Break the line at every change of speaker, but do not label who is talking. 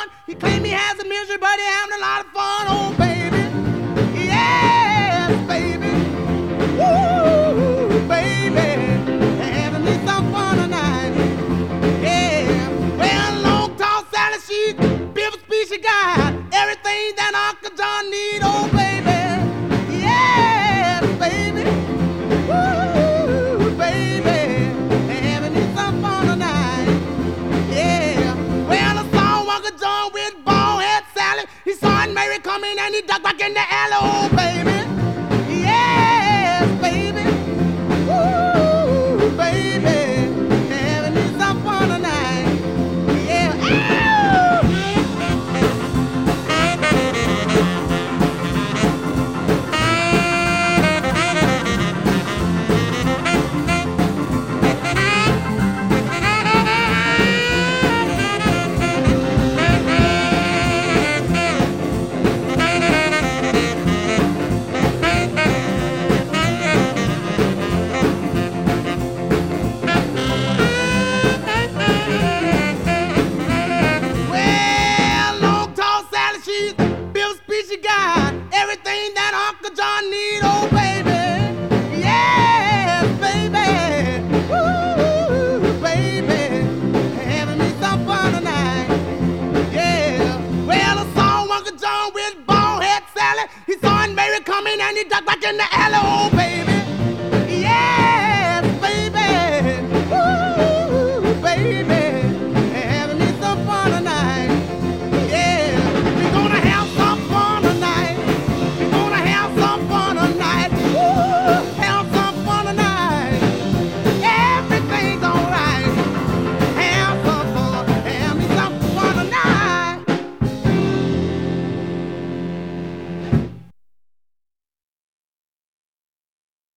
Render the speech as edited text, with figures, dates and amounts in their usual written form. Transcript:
He claimed he has a misery, but he having a lot of fun. Oh, baby. Yes, baby. Woo, baby. Having me some fun tonight. Yeah. Well, long tall Sally, she's beautiful speech she got. Everything that Uncle John need. Oh, baby. Yes, baby. Woo, baby. Having me some fun tonight. Yeah. Well, I saw Uncle John with bald head Sally. He saw Aunt Mary coming and he ducked back in the alley. Oh, baby.